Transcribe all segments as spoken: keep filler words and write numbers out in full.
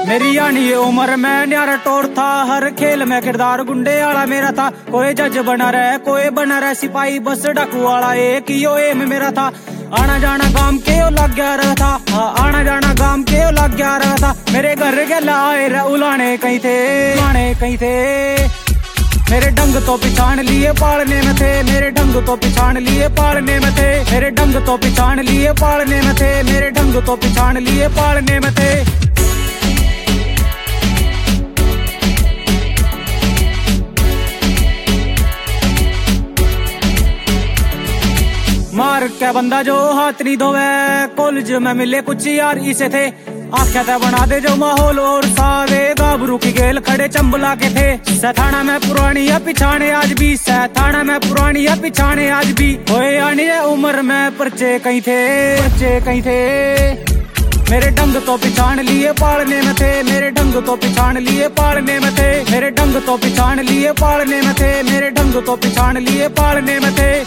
मेरी यानी ये उम्र में न्यारा टोर था, हर खेल में किरदार गुंडे वाला मेरा था। कोई जज बना रहे, कोई बना रहे सिपाही, बस डाकू वाला एक यो एम मेरा था। आना जाना गांव के ओ लग गया रहा था, हाँ आना जाना गांव के ओ लग गया रहा था। मेरे घर के लाए रे उलाने कहीं थे, उलाने कहीं थे। मेरे ढंग तो पिछाड़ लिए पालने में थे, मेरे ढंग तो पिछाड़ लिए पालने में थे। मेरे ढंग तो पिछाड़ लिए पालने में थे, मेरे ढंग तो पिछाड़ लिए पालने में थे। मार क्या बंदा जो हाथ नहीं धोवे, कॉलेज में मिले कुछ यार इसे थे। आख्या था बना दे जो माहौल और सावे, गाभरू की गेल खड़े चंबला के थे। सथाना में पुरानी या पिछाने आज भी, सथाना में पुरानी या पिछाने आज भी। होए आनी है उम्र में पर्चे कहीं थे, पर्चे कहीं थे। मेरे ढंग तो पिछाड़ लिए पालने में थे, मेरे ढंग तो पिछाड़ लिए पालने में थे। मेरे ढंग तो पिछाड़ लिए पालने में थे, मेरे ढंग तो पिछाड़ लिए पालने में थे।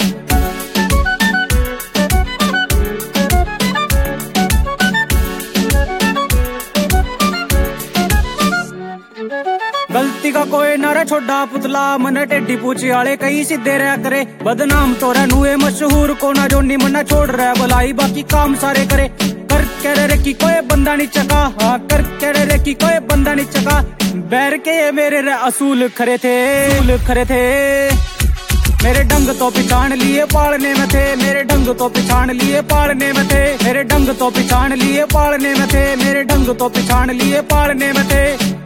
गलती का कोई न रे छोड़ा पुतला, मन टेढ़ी पूछी आले कई सीधे रह करे। बदनाम तो रहनुए मशहूर को ना जोनी मना छोड़ रहा भलाई, बाकी काम सारे करे। कर कह रे की कोई बंदा नहीं चका, हाँ कर कह रे की कोई बंदा नहीं चका। बैर के ये मेरे रे असूल खरे थे, असूल खरे थे। मेरे ढंग तो पिछाड़ लिए पालने में थे, मेरे ढंग तो पिछाड़ लिए पालने में थे। मेरे ढंग तो पिछाड़ लिए पालने में थे, मेरे ढंग तो पिछाड़ लिए पालने में थे।